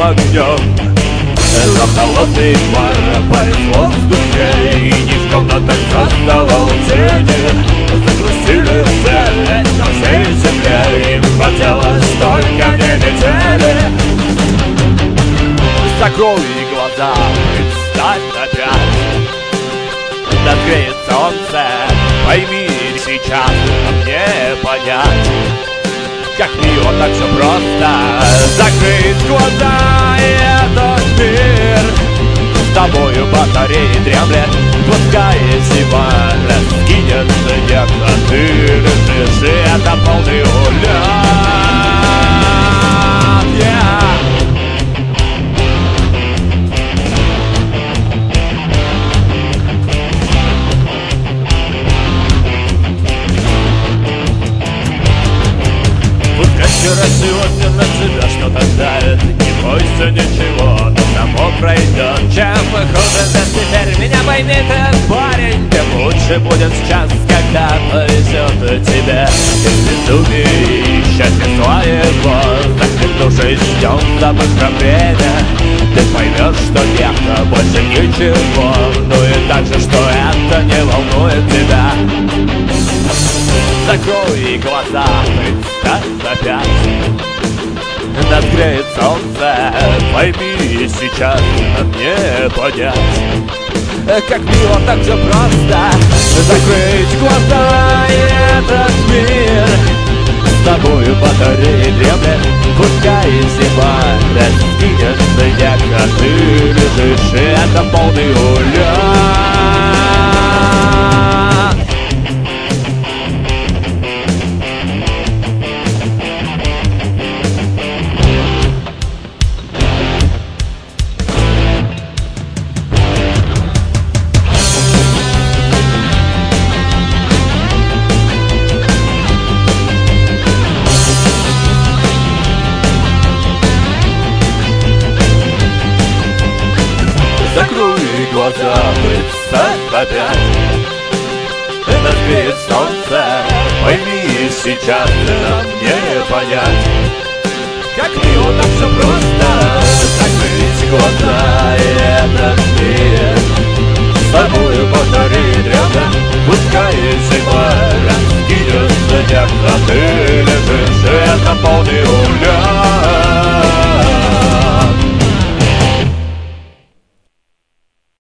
огнем. Но холодный пар ползло в душе, и не в комнатах создавал тени. Загрузили цели на всей земле, им хотелось только не метели. Закрой глаза, представь опять, нагреет солнце, пойми сейчас, не понять, как мило, так все просто. Закрыть глаза, и этот мир с тобою батареи дремлет. Пускай зима раскинет снег, а ты лежишь, и это полный улет. Вчера сегодня на тебя что-то давит. Не бойся ничего, но само пройдет. Чем хуже теперь, меня пойми ты, парень, тем лучше будет сейчас, когда повезет тебе. Из безумия и счастья своего, закрывшись днем, забыв про время, ты поймешь, что нет больше ничего. Ну и также, что это не волнует тебя. Закрой глаза, представь опять, надгреет солнце, пойми сейчас, не понять, как мило, так все просто. Закрыть глаза, и этот мир с тобою батареи дремлет. Пускай зима раскинет снег, а ты лежишь, и это полный улет. Закрой глаза, представь опять, нагреет солнце, пойми сейчас, нам не понять, как мило, так все просто. Закрыть глаза, и этот мир с тобою батареи дремлет. Пускай зима раскинет снег, а ты